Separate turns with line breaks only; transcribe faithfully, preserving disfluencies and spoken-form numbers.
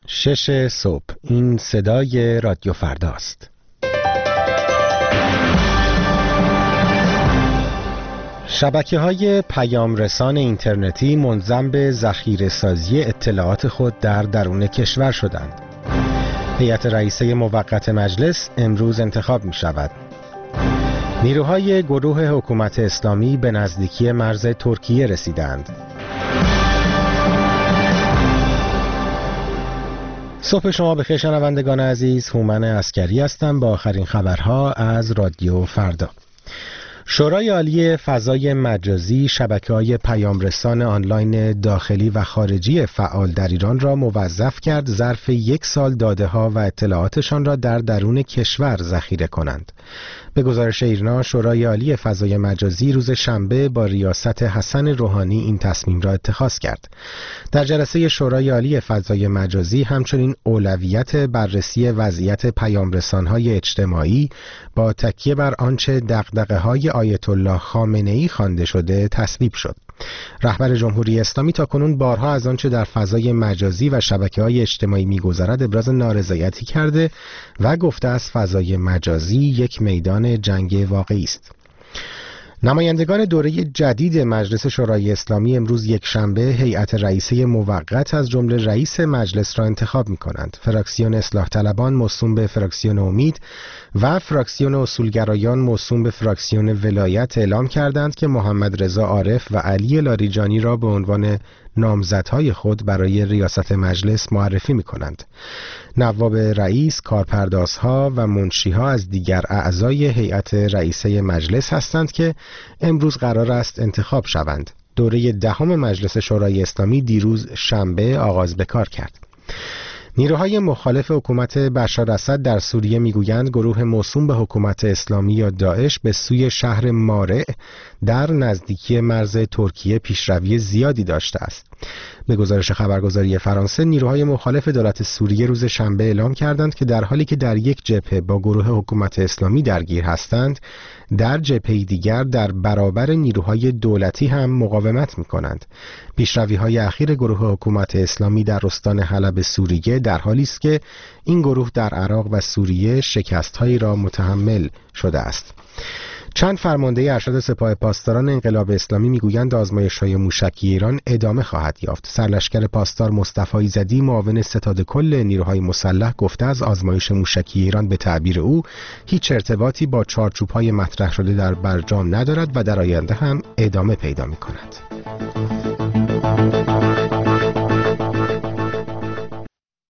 شش صبح. این صدای رادیو فرداست. شبکه‌های پیام رسان اینترنتی ملزم به ذخیره‌سازی اطلاعات خود در درون کشور شدند. هیئت رئیسه موقت مجلس امروز انتخاب می شود. نیروهای گروه حکومت اسلامی به نزدیکی مرز ترکیه رسیدند. صبح شما بخیر شنوندگان عزیز، هومن عسکری هستم با آخرین خبرها از رادیو فردا. شورای عالی فضای مجازی شبکه‌های پیامرسان آنلاین داخلی و خارجی فعال در ایران را موظف کرد ظرف یک سال داده‌ها و اطلاعاتشان را در درون کشور ذخیره کنند. به گزارش ایرنا، شورای عالی فضای مجازی روز شنبه با ریاست حسن روحانی این تصمیم را اتخاذ کرد. در جلسه شورای عالی فضای مجازی همچنین اولویت بررسی وضعیت پیامرسان‌های اجتماعی با تکیه بر آنچه دغدغه‌های آیت الله خامنه‌ای خوانده شده تصویب شد. رهبر جمهوری اسلامی تاکنون بارها از آنچه در فضای مجازی و شبکه‌های اجتماعی می‌گذرد ابراز نارضایتی کرده و گفته است فضای مجازی یک میدان جنگ واقعی است. نمایندگان دوره جدید مجلس شورای اسلامی امروز یک شنبه هیئت رئیسه موقت از جمله رئیس مجلس را انتخاب می‌کنند. فراکسیون اصلاح طلبان موسوم به فراکسیون امید و فراکسیون اصولگرایان موسوم به فراکسیون ولایت اعلام کردند که محمد رضا عارف و علی لاریجانی را به عنوان نامزدهای خود برای ریاست مجلس معرفی می‌کنند. نواب رئیس، کارپردازها و منشیها از دیگر اعضای هیئت رئیسه مجلس هستند که امروز قرار است انتخاب شوند. دوره دهم مجلس شورای اسلامی دیروز شنبه آغاز به کار کرد. نیروهای مخالف حکومت بشار اسد در سوریه میگویند گروه موسوم به حکومت اسلامی یا داعش به سوی شهر مارع در نزدیکی مرز ترکیه پیشروی زیادی داشته است. به گزارش خبرگزاری فرانسه، نیروهای مخالف دولت سوریه روز شنبه اعلام کردند که در حالی که در یک جبهه با گروه حکومت اسلامی درگیر هستند، در جبهه دیگر در برابر نیروهای دولتی هم مقاومت می‌کنند. پیشروی‌های اخیر گروه حکومت اسلامی در استان حلب سوریه در حالی است که این گروه در عراق و سوریه شکست‌هایی را متحمل شده است. چند فرمانده ارشد سپاه پاسداران انقلاب اسلامی میگویند آزمایش‌های موشکی ایران ادامه خواهد یافت. سرلشکر پاسدار مصطفی ایزدی معاون ستاد کل نیروهای مسلح گفته از آزمایش موشکی ایران به تعبیر او هیچ ارتباطی با چارچوب‌های مطرح شده در برجام ندارد و در آینده هم ادامه پیدا می‌کند.